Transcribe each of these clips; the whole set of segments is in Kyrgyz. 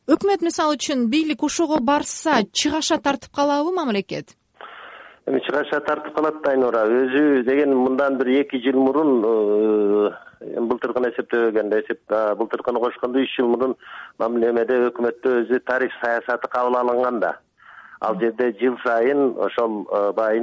өкмөт мисалы үчүн бийлик ошого барса чыгаша тартып калабы мамлекет? Эми чыгаша тартып калат да Айнура. Өзү деген мындан бир 2 жыл мурун былтыркыны эсептебегенде былтыркыны кошкондо 3 жыл мурун мамлемеде өкмөттө өзү тариф саясаты кабыл алынган да. Ал жерде жыл сайын ошол баягы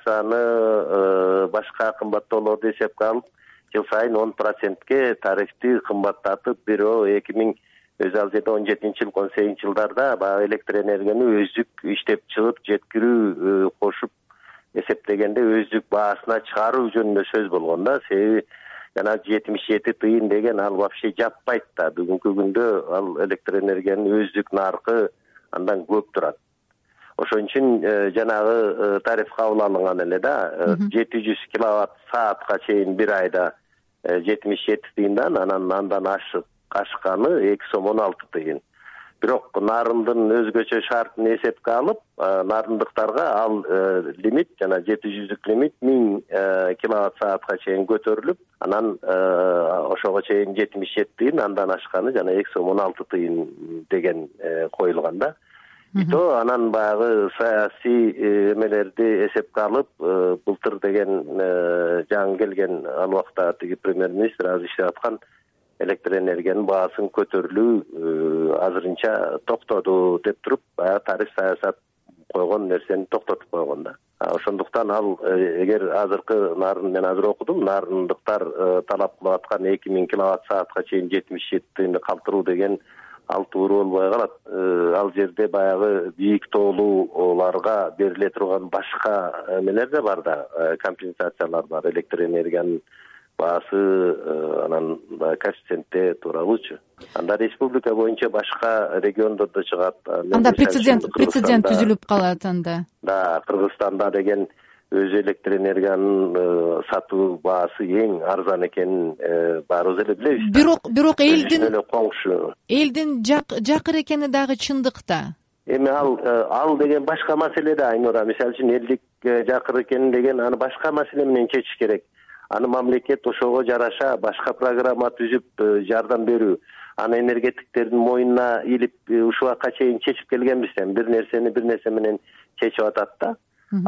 инфляцияны башка кымбаттоолорду эсепке алып, жыл сайын 10%ке тарифти кымбаттатып, бирөө 2000 өзү ал жерде 17-жыл, 18-жылдарда баягы электр энергияны өздүк иштеп чыгып, жеткирүү кошуп эсептегенде өздүк баасына чыгаруу жөнүндө сөз болгон да. Себеби жана 77 тыйын деген ал вообще жаппайт да. Бүгүнкү күндө ал электр энергиянын өздүк наркы андан көп турат. Ошон үчүн жанагы тариф кабыл алынган эле да. 700 киловатт саатка чейин бир айда 77 тыйындан, андан ашканы 2 сом 16 тыйын. Бирок нарындын өзгөчө шартын эсепке алып, нарындыктарга ал лимит, жана 700 лимит 1000 киловатт саатка чейин көтөрүлүп, анан ошого чейин 77 тыйын, андан ашканы жана 2 сом 16 тыйын деген коюлган да. То анан баягы саясий эмелерди эсепке алып, былтыр деген жаңы келген ал убакта тиги премьер-министр азыр иштеп аткан электр энергиянын баасын көтөрүлүү азырынча токтоду деп туруп, баягы тариф саясат койгон нерсени токтотуп койгон да. Ошондуктан ал эгер азыркы нарын мен азыр окудум, нарындыктар талап кылып аткан 2000 киловатт саатка чейин 77 тыйынды калтыруу деген ал туура болбой калат. Ал жерде баягы бийик тоолууларга бериле турган башка эмелер да бар да, компенсациялар бар. Электр энергиянын баасы анан коэффициентте тууралуучу. Анда республика боюнча башка региондордо чыгат. Анда прецедент түзүлүп калат анда. Да, Кыргызстанда деген өзү электр энергиянын сатуу баасы эң арзан экенин баарыбыз эле билебиз. Бирок элдин жакыр экени дагы чындык да. Эми ал деген башка маселе да, Айнура. Мисалы үчүн элдик жакыр экени деген аны башка маселе менен чечиш керек. Аны мамлекет ошого жараша башка программа түзүп жардам берүү. Аны энергетиктердин моюнуна илип ушул убакка чейин чечип келгенбиз. Бир нерсе менен чечип атат да.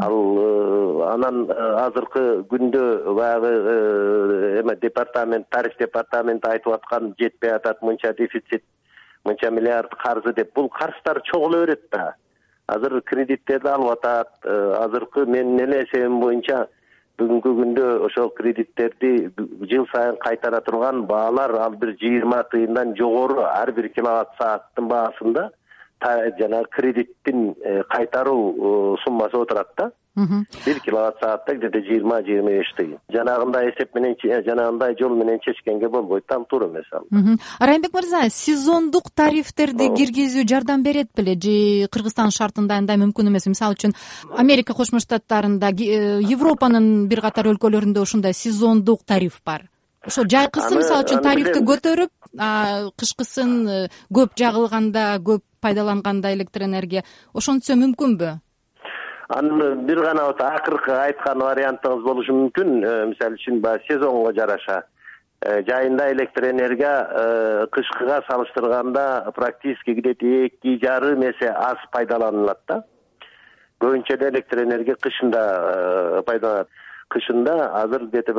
Ал анан азыркы күндө баягы тариф департаменти айтып аткан жетпей атат, мынча дефицит, мынча миллиард карзы деп. Бул карыздар чогула берет да. Азыр кредиттерди алып атат. Азыркы менин эле эсебим боюнча бүгүнкү күндө ошол кредиттерди жыл сайын кайтара турган баалар ал бир 20 тыйындан жогору ар бир киловатт сааттын баасында жана кредиттин кайтаруу суммасы отурат да. 1 киловатт саатта где-то 20-25 тыйын. Жанагындай эсеп менен, жанагындай жол менен чечкенге болбойт, ал туура эмес ал. Райымбек мырза, сезондук тарифтерди киргизүү жардам берет беле же Кыргызстан шартында андай мүмкүн эмес? Мисалы үчүн Америка Кошмо Штаттарында, Европанын бир катар өлкөлөрүндө ушундай сезондук тариф бар. Ошо жайкысын мисалы үчүн тарифти көтөрүп, кышкысын көп жагылганда, көп пайдаланганда электр энергия ошончо мүмкүнбү? Аны бир гана акыркы айткан вариантыңыз болушу мүмкүн. Мисалы үчүн сезонго жараша жайында электр энергия кышкыга салыштырганда практически где-то 2,5 эсе аз пайдаланылат да. Көбүнчө электр энергия кышында пайдаланат. Кышында азыр где-то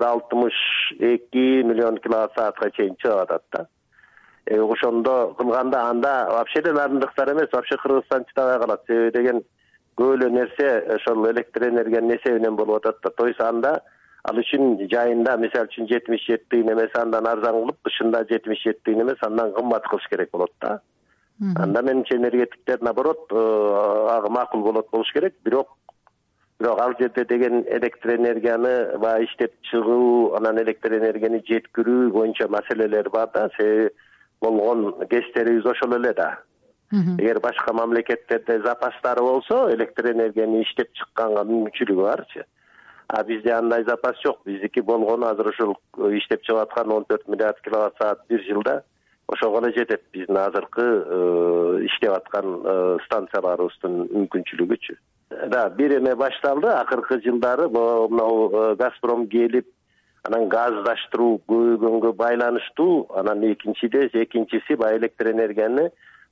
62 миллион киловатт саатка чейин чыгып атат да. Ошондо кылганда анда вообще нарындыктар эмес, вообще Кыргызстан чыдабай калат. Себеби деген көп эле нерсе ошол электр энергиянын эсебинен болуп атат да. То есть анда ал үчүн жайында мисалы үчүн 77 тыйын эмес андан арзан кылып, кышында 77 тыйын эмес андан кымбат кылыш керек болот да. Анда менимче энергетиктер наоборот макул болуш керек. Бирок ал жерде деген электр энергияны иштеп чыгуу, анан электр энергияны жеткирүү боюнча маселелер бар да. Себеби болгон кестерибиз ошол эле да. Эгер башка мамлекеттерде запастары болсо, электр энергияны иштеп чыкканга мүмкүнчүлүгү барчы. А бизде андай запас жок. Биздики болгону азыр ушул иштеп чыгып аткан 14 миллиард киловатт саат бир жылда ошого эле жетет. Биздин азыркы иштеп аткан станцияларыбыздын мүмкүнчүлүгүчү. Да, бир эме башталды акыркы жылдары, мынау Газпром келип, анан газдаштыруу көбөйгөнгө байланыштуу, анан экинчиси баягы электр энергияны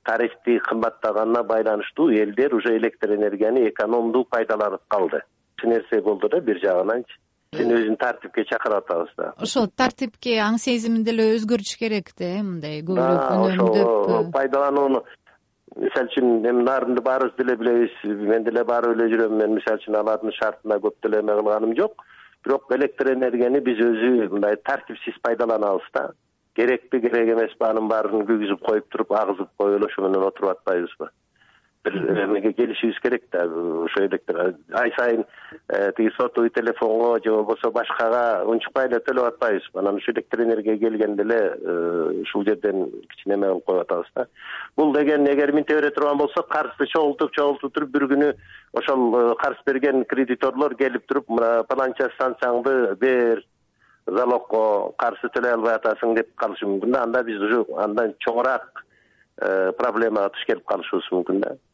тарифти кымбаттаганына байланыштуу элдер уже электр энергияны экономдуу пайдаланып калды. Нерсе болду да бир жагынанчы. Сен өзүн тартипке чакырып атабыз да. Ошол тартипке аң сезими деле өзгөрүш керек да, мындай көбүрөөк үнөмдөп. Ошо пайдаланууну мисалы үчүн эми нарынды баарыбыз деле билебиз, мен деле барып эле жүрөм. Мен мисалы үчүн алардын шартына көп деле эме кылганым жок. Бирок электр энергияны биз өзү мындай тартипсиз пайдаланабыз да. Керекпи, керек эмеспи, анын баарын күйгүзүп коюп туруп, агызып коюп эле ошо менен отуруп атпайбызбы? Бир эмеге келишибиз керек да. Ошо электр ай сайын тиги сотовый телефонго же болбосо башкага унчукпай эле төлөп атпайбызбы? Анан ушу электр энергия келгенде эле ушул жерден кичине эме кылып коюп атабыз да. Бул деген эгер минте бере турган болсо, карызды чогултуп туруп бир күнү ошол карыз берген кредиторлор келип туруп, мына паланча станцияңды бер, залогко карызды төлөй албай атасың деп калышы мүмкүн да. Анда биз уже андан чоңураак проблемага туш келип калышыбыз мүмкүн да.